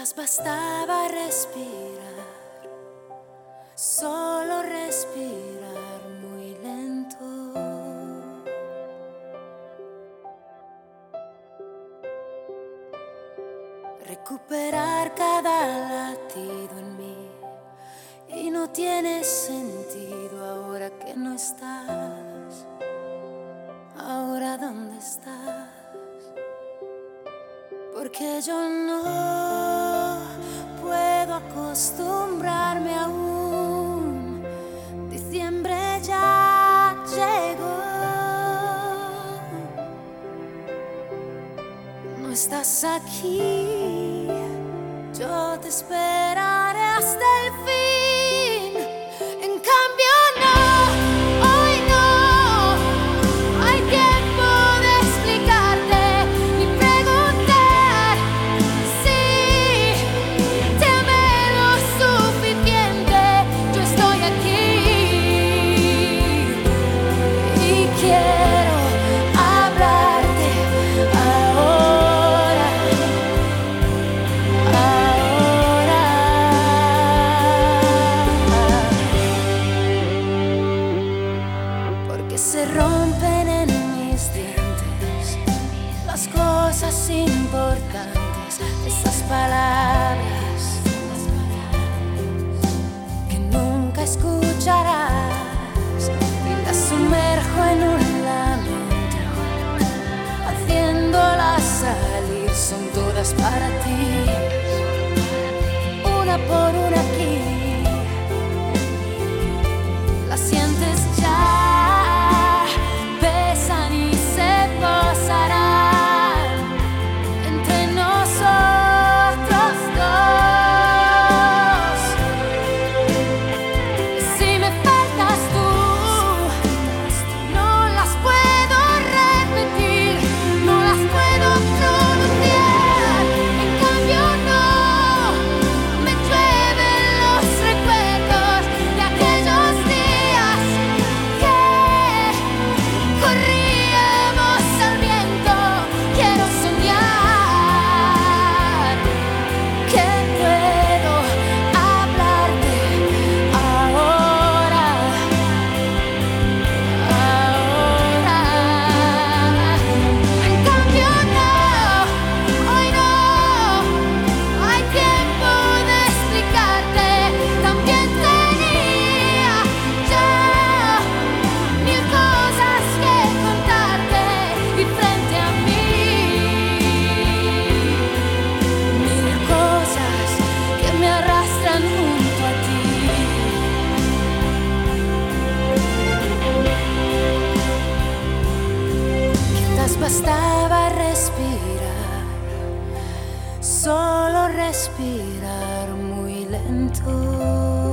Quizás bastaba respirar, solo respirar muy lento. Recuperar cada latido en mí. Y no tiene sentido ahora que no estás. Ahora ¿dónde estás? Porque yo no puedo acostumbrarme aún. Diciembre ya llegó. No estás aquí, yo te esperaré hasta el fin. En cambio no, hoy no hay tiempo de explicarte ni preguntar si te amé lo suficiente. Yo estoy aquí y quiero hablarte ahora, porque se rompen en mis dientes las cosas importantes, esas palabras que nunca escucharás, y las sumerjo en un lamento, haciéndolas salir. Son todas para ti, una por una aquí. Las sientes ya, pesan y se posarán entre nosotros dos. Y si me faltas tú, no las puedo repetir, no las puedo pronunciar. En cambio no, me llueven los recuerdos de aquellos días que corríamos al viento. Quiero soñar que puedo hablarte ahora, En cambio no, hoy no hay tiempo de explicarte. También tenía ya mil cosas que contarte, y frente a mí mil cosas que me arrastran junto a ti. Quizás bastaba respirar, solo respirar muy lento.